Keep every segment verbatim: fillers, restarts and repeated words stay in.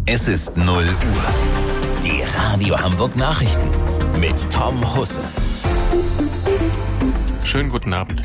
Es ist null Uhr. Die Radio Hamburg Nachrichten mit Tom Husse. Schönen guten Abend.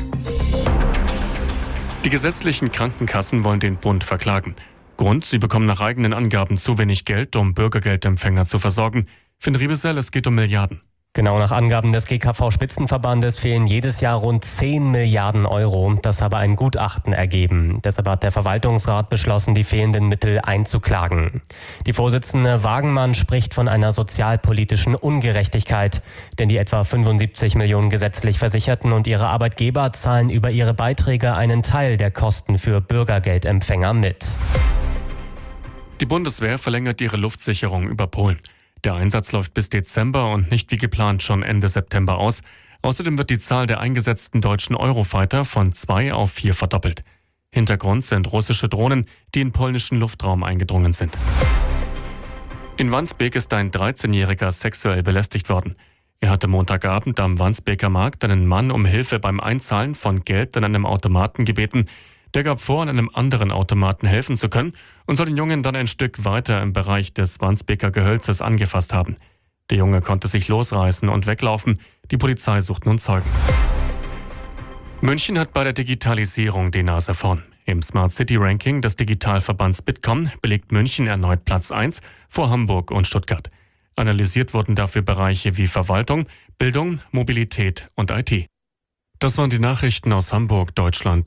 Die gesetzlichen Krankenkassen wollen den Bund verklagen. Grund, sie bekommen nach eigenen Angaben zu wenig Geld, um Bürgergeldempfänger zu versorgen. Finn Riebesell, es geht um Milliarden. Genau, nach Angaben des G K V-Spitzenverbandes fehlen jedes Jahr rund zehn Milliarden Euro. Das habe ein Gutachten ergeben. Deshalb hat der Verwaltungsrat beschlossen, die fehlenden Mittel einzuklagen. Die Vorsitzende Wagenmann spricht von einer sozialpolitischen Ungerechtigkeit. Denn die etwa fünfundsiebzig Millionen gesetzlich Versicherten und ihre Arbeitgeber zahlen über ihre Beiträge einen Teil der Kosten für Bürgergeldempfänger mit. Die Bundeswehr verlängert ihre Luftsicherung über Polen. Der Einsatz läuft bis Dezember und nicht wie geplant schon Ende September aus. Außerdem wird die Zahl der eingesetzten deutschen Eurofighter von zwei auf vier verdoppelt. Hintergrund sind russische Drohnen, die in polnischen Luftraum eingedrungen sind. In Wandsbek ist ein dreizehnjähriger sexuell belästigt worden. Er hatte Montagabend am Wandsbeker Markt einen Mann um Hilfe beim Einzahlen von Geld an einem Automaten gebeten. Der gab vor, an einem anderen Automaten helfen zu können und soll den Jungen dann ein Stück weiter im Bereich des Wandsbeker Gehölzes angefasst haben. Der Junge konnte sich losreißen und weglaufen. Die Polizei sucht nun Zeugen. München hat bei der Digitalisierung die Nase vorn. Im Smart City Ranking des Digitalverbands Bitkom belegt München erneut Platz eins vor Hamburg und Stuttgart. Analysiert wurden dafür Bereiche wie Verwaltung, Bildung, Mobilität und I T. Das waren die Nachrichten aus Hamburg, Deutschland und